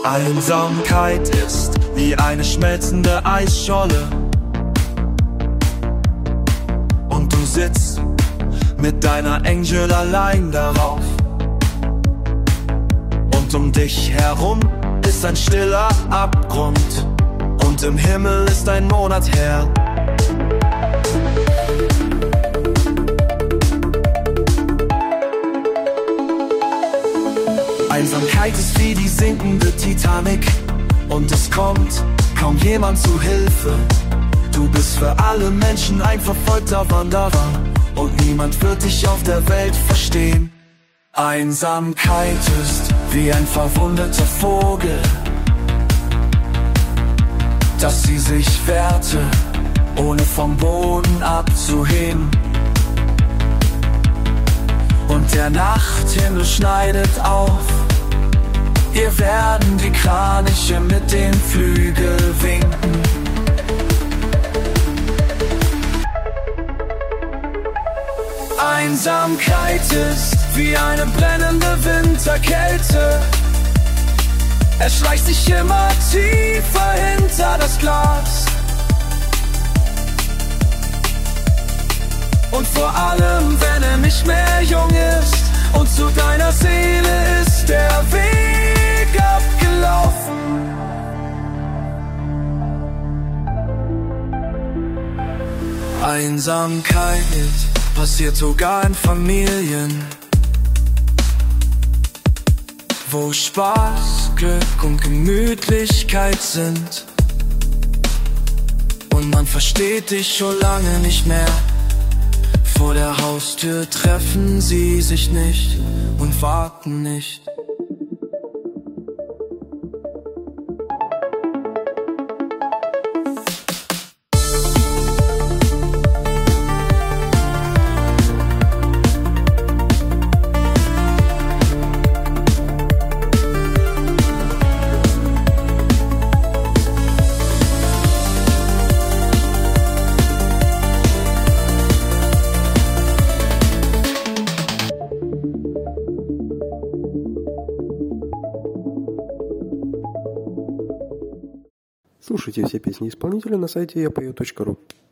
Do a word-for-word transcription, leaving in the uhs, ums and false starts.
Einsamkeit ist wie eine schmelzende Eisscholle und du sitzt mit deiner Angel allein darauf. Und um dich herum ist ein stiller Abgrund und im Himmel ist ein Monat her. Einsamkeit ist wie die sinkende Titanic und es kommt kaum jemand zu Hilfe. Du bist für alle Menschen ein verfolgter Wanderer und niemand wird dich auf der Welt verstehen. Einsamkeit ist wie ein verwundeter Vogel, dass sie sich wehrte, ohne vom Boden abzuheben. Und der Nachthimmel schneidet auf, ihr werden die Kraniche mit den Flügeln winken. Einsamkeit ist wie eine brennende Winterkälte. Er schleicht sich immer tiefer hinter das Glas. Und vor allem, wenn er nicht mehr jung ist und zu deiner Seele ist der Weg abgelaufen. Einsamkeit passiert sogar in Familien, wo Spaß, Glück und Gemütlichkeit sind. Und man versteht dich schon lange nicht mehr. Vor der Haustür treffen sie sich nicht und warten nicht. Слушайте все песни исполнителя на сайте я пою точка ру.